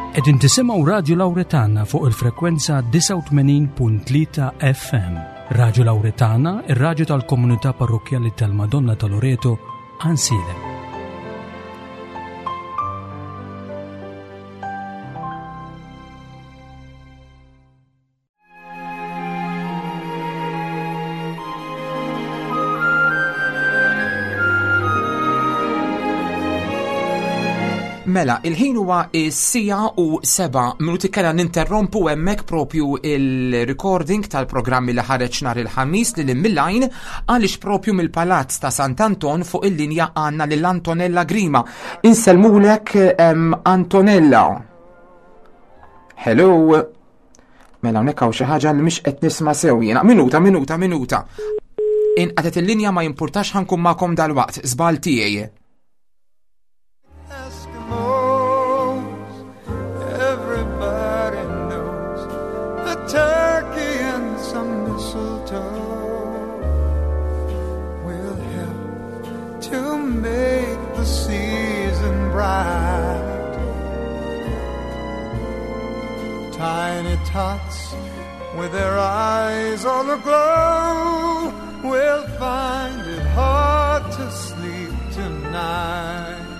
Qegħdin tisimgħu Radio Lawretana fuq il-frekwenza 89.3 FM. Radio Lawretana, ir-radju tal-Komunità Parrokjali tal-Madonna ta' Loreto, Ansile. Mela, il-ħin huwa s-sija u 7 minuti kellha ninterrompu hemmhekk propju il-recording tal-programmi li ħareġ nhar il-ħamis li mill-lajn għaliex propju mill-Palazz ta' Sant'Anton fuq il-linja għandna lil Antonella Grima. Insellmulek Antonella. Hello. Mela hawnhekk hawn xi ħaġa li mhix qed nisma' sew jiena. Minuta. Inqatet il-linja ma jimpurtax ħankun magħkom dal-waqt, żball tiegħi. Tiny tots with their eyes on the glow will find it hard to sleep tonight.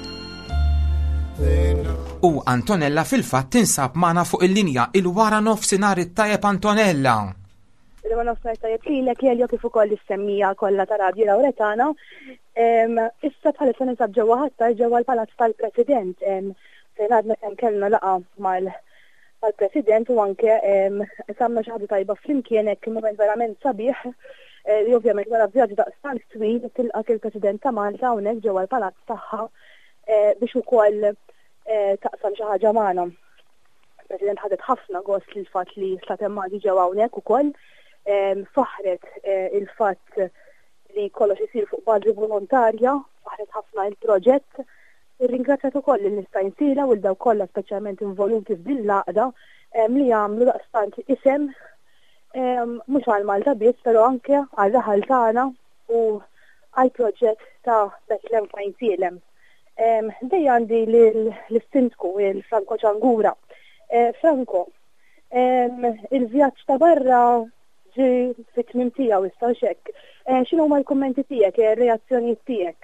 They know. U Antonella fil-fatt tinsab magħna fuq il-linja il-wara nofsinhar it-tajjeb Antonella. Il-wara nofsinhar tajjeb lilek jelju kif ukoll is-semmija kollha ta' Radio Lawretana. Issa bħalissa ninsab ġewwa ħattar ġewwa l-Palazz tal-President fejn għadna kemm kellna laqa mal-President u anke samna xi ħaġa tajba flimkien hekk moment verament sabiħ li ovvjament wara vjaġġ daqstant twil tilqak il-President ta' Malta hawnhekk ġewwa l-Palazz tagħha biex ukoll taqsam xi ħaġa magħna. Il-President ħadet ħafna gost lil fatt li slat-emmadi ġewwa hawnhekk ukoll faħret il-fatt li kollox isir fuq bażi volontarja, faħret ħafna il-proġett. Irringrazzjat ukoll il-nista' jinsila u l-daw kollha speċjalment involuti f'din l-għaqda li jagħmlu daqstant isem mhux għal Malta biss, però anke għal raħal tagħna u għal proġett ta' Bethlehem Fajnsielem. Dejja għandi l-Sindku il-Franco Ċangura. Franco, il-vjaġġ ta' barra ġi fit-tmiem tiegħu issa xekk. X'inhu huma l-kummenti tiegħek, ir-reazzjonijiet tiegħek?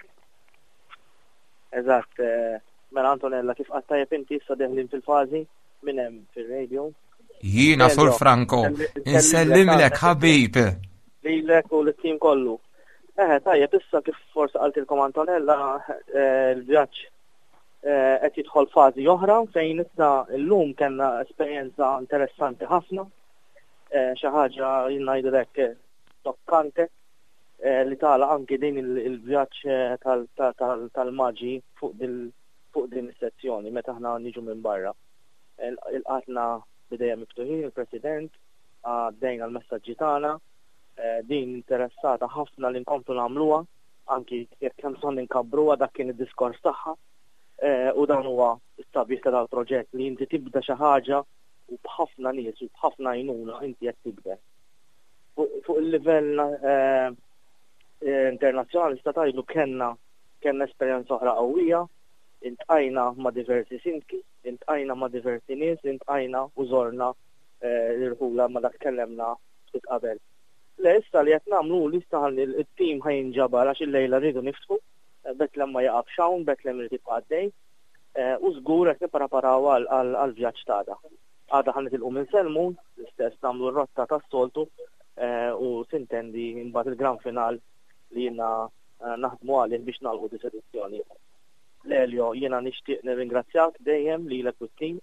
Eżatt, mela Antonella kif qattajjeb inti issa deħlin fil-fażi minn hemm fir-radio. Jiena Sur Franco, insellimlek ħabib. Lilek u l-tim kollu. Tajjeb issa kif forsi qaltilkom Antonella l-vjaġġ qed jidħol fażi oħra fejn issa llum kellna esperjenza interessanti ħafna. Xi ħaġa jien ngħidulek tokkante. Li tala anki din il-vjaġġ tal-maġi fuq din is-sezzjoni meta aħna niġu minn barra. Il-qatna bidejja miftuħin il-President għaddejna l-messaġġi tagħna din interessata ħafna li nkomplu nagħmluha anki jekk hemm bżonn inkabruha dak kien id-diskors tagħha u dan huwa s-sabiħ tal-proġett li inti tibda xi ħaġa u b'ħafna nies u b'ħafna għajnuna inti qed tibda. Fuq il-livell internazzjonali sta tajlu kellna esperjenza oħra qawwija, intqajna ma' diversi sindki, intqajna ma' diversi nies, intqajna u żorna l-irħula ma' dak kellemna ftit qabel. Le issa li qed nagħmlu li issa il-tim ħajinġabar għax il-lejla rridu niftħu, Bethlehem ma jaqab xawn, Bethlehem irid jibqa' għaddej, u żgur qed nippreparaw għall-vjaġġ tagħna. Għada ħanitilqu minn Selmun, l-istess nagħmlu r-rotta tas-soltu u sintendi mbagħad il-gran final li jiena naħdmu għalih biex nagħlqu di sedizzjoni. Lelio, jiena nixtieq nirringrazzjak dejjem lilek u t-tim.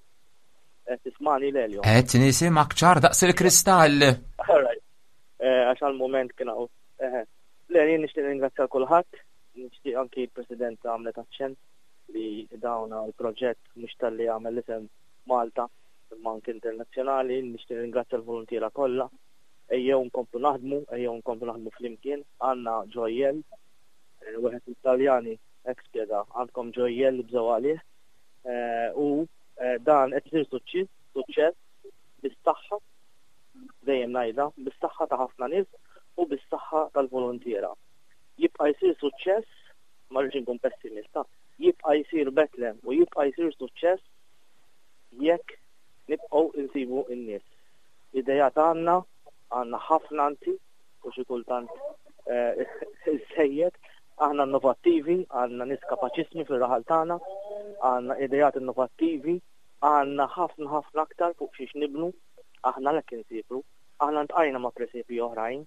Tismani Lelio. Qed nisimgħek ċar daqs il-kristall. Għax għall-mument kien hawn. Jien nixtieq nirringrazzja kulħadd, nixtieq anki l-President għamlet aċċent li dawn il-proġett mhux talli għamel isem Malta, imma anke internazzjonali, nixtieq nirringrazzja l-volontiera kollha. Ejjew nkomplu naħdmu flimkien, għandna ġojjel, wieħed Italjani ekspjega għandkom ġojjel li bżgħu għalih u dan qed isir suċċess bis-saħħa dejjem ngħidha, bis-saħħa ta' ħafna nies u bis-saħħa tal-volontiera. Jibqa' jsir suċċess, ma rridx inkun pessimista, jibqa' jsir Bethlehem u jibqa' jsir suċċess jekk nibqgħu insibu n-nies. Idejat għandna ħafna anti u xi kultant iżejjed, aħna innovattivi, għandna nies kapaċismi fir-raħal tagħna, għandna idejat innovattivi, għandna ħafna aktar fuq xiex nibnu, aħna lek insibru, aħna ntqajna ma' presepi oħrajn,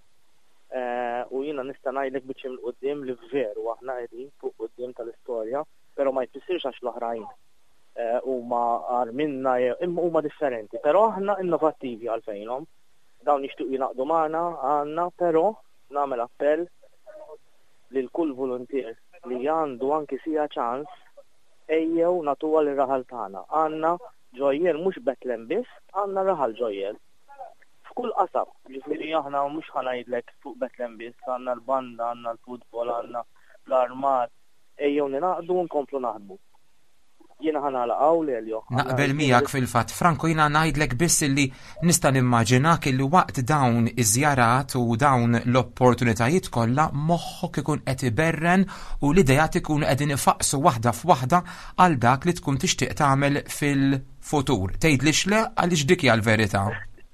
u jiena nista' ngħidlek biċċiem l-qudiem li veru aħna qegħdin fuq quddiem tal-istorja, però ma jfissirx għax l-oħrajn huma għar minna imma huma differenti, però aħna innovattivi għalfejnhom. Dawn jixtiequ jingħaqdu magħna għandna, però nagħmel appell lil kull volunteer li għandu anki sija ċans ejjew nagħtuha lir-raħal tagħna. Għandna ġojjel mhux Bethlehem biss, għandna raħal ġojjel. F'kull qasam, ġifieri aħna mhux ħanajdlek fuq Bethlehem biss, għandna l-banda, għandna l-futbol, għandna l-armat, ejjew ninaqdu u nkomplu naħdmu. Jiena ħanalaqgħu Lelio. Naqbel miegħek fil-fatt, Franco, jiena ngħidlek biss li nista' nimmaġinak illi waqt dawn iż-żjarat u dawn l-opportunitajiet kollha moħħok ikun qed iberren u l-idejat ikunu qegħdin ifaqsu waħda f'waħda għal dak li tkun tixtieq tagħmel fil-futur. Tgħidlix le għaliex dik hija l-verità.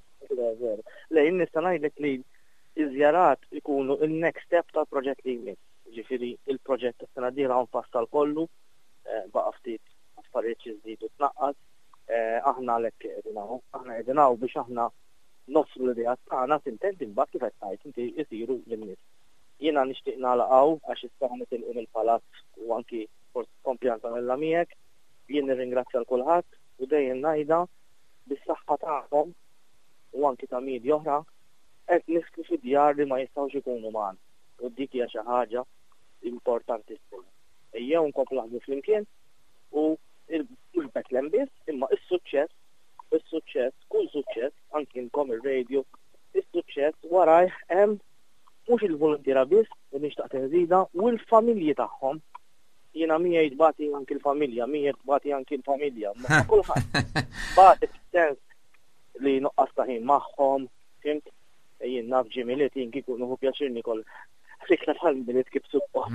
Le, jien nista' ngħidlek li iż-żjarat ikunu il-next step tal-proġett li jmiss. Ġifieri il-proġett tas-sena d-dieħla nfassal kollu baqa' ftit affarijiet jiżdiedu tnaqqas, aħna għalhekk qegħdin biex aħna nofru l-idejat tagħna tintent imbagħad kif qed ngħid inti jsiru lin-nies. Jiena nixtieq nagħlaqgħu għax issa nitilqu mill-palazz u anki forsi kompli Antonella miegħek, jien nirringrazzja l kulħadd u dejjem ngħidha bis-saħħa tagħhom u anki ta' midja oħra qed niskri fid-djar li ma jistgħux ikunu magħna. U dik hija xi ħaġa importantissima. Ejjew nkomplu naħdmu flimkien u mhux Bethlehem biss, imma is-suċċess, kull suċċess, anki nkom ir-radio, is-suċċess waraj hemm mhux il-volontiera biss li nixtaq tinżida u l-familji tagħhom. Jiena miegħi tbagħti anki l-familja, miegħi tbagħti anki l-familja, ma kulħadd bagħti sens li noqqas ta' ħin magħhom, fimt, jien naf ġimiliet jien kieku nieħu pjaċir nikol rikla tal-miliet kif suppost.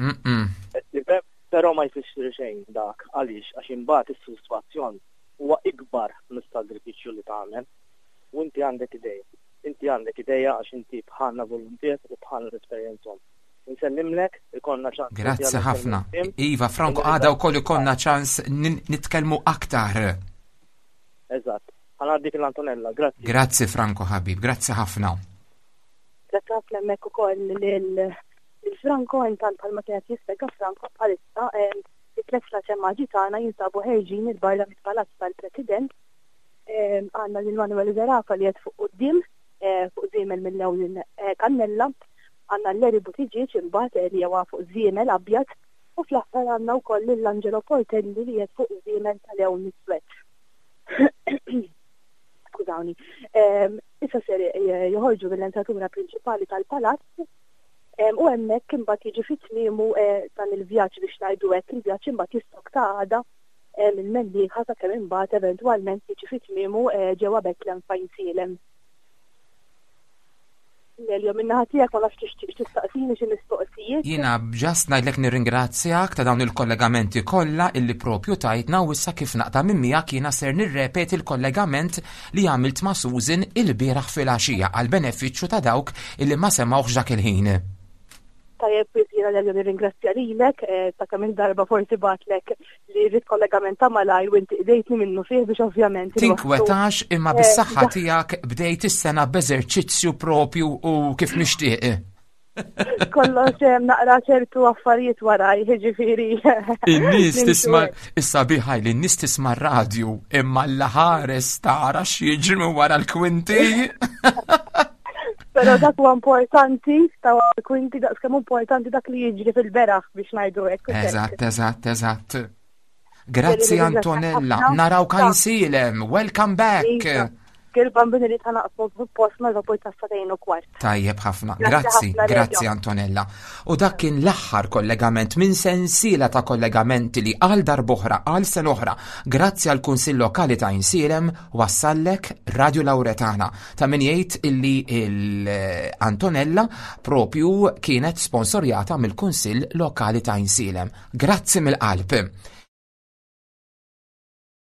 Però ma jfissir xejn dak, għaliex għax imbagħad is-sodisfazzjon huwa ikbar mis-sagrifiċċju li tagħmel u inti għandek idea għax inti bħalna volunteer u bħalna l-esperjenzhom. Nsellimlek ikollna ċans. Grazzi ħafna. Iva, Franco, għada wkoll ikollna ċans nitkellmu aktar. Eżatt. Ħanaddik l-Antonella, grazzi. Grazzi Franco ħabib, grazzi ħafna. Grazzi ħafna hemmhekk ukoll il-Franco intant bħalma kienet jispjega Franco bħalissa it-tliet flaċemmaġi tagħna jinsabu ħejġin il-barra mit-palazz tal-President. Għandna lil Manuel Zerafa li qed fuq quddiem mill-Lewlin Kannella, għandna l-Leri Butiġiġ imbagħad li huwa fuq żiemel abjad u fl-aħħar għandna wkoll l-Angelo Portelli li qed fuq żiemel tal-Lewn Iswed. Skużawni. Issa ser joħorġu mill-entratura prinċipali tal-palazz u hemmhekk imbagħad jiġi fit-tmiemu dan il-vjaġġ biex ngħidu hekk il-vjaġġ imbagħad jistokta għada mill-Melli ħasa kemm imbagħad eventwalment jiġi fit-tmiemu ġewwa Bethlehem fejn Silem. Lelio, minnaħa tiegħek ma nafx tixtieq tistaqsini xi mistoqsijiet. Jiena ġast ngħidlek nirringrazzjak ta' dawn il-kollegamenti kollha illi propju tajtna u issa kif naqta' minn miegħek jiena ser nirrepeti l-kollegament li għamilt ma' Susan il-bieraħ fil-għaxija għal benefiċċju ta' dawk illi ma semgħux dak il-ħin. Tajjeb, jiena Lelio nirringrazzja lilek ta' kemm il-darba forsi batlek li rrid kollegament ta' malaj u inti qdejtni minnu fih biex ovvjament. Tinkwetax imma bis-saħħa tiegħek bdejt is-sena b'eżerċizzju propju u kif nixtieq. Kollox naqra ċertu affarijiet waraj, ġifieri. In-nies tisma' issa biħaj li n-nies tisma' r-radju imma l-ħares tara x'jiġri wara l-kwinti. Però dak huwa importanti, ta' kwinti daqskemm importanti dak li jiġri fil-beraħ biex ngħidu hekk. Eżatt. Grazzi Antonella, naraw kan Silem, welcome back. Il-bambini li tħanaqsmu fil-post ma rapport ta' 2:15. Tajjeb ħafna, grazzi Antonella. U dak kien l-aħħar kollegament minn sensiela ta' kollegamenti li għal darboħra għal sen oħra grazzi għal Kunsill Lokali ta' Insilem wassallek Radio Lauretana ta' min jgħid illi Antonella propju kienet sponsorjata mill-Kunsill Lokali ta' Insilem. Grazzi mill-qalb.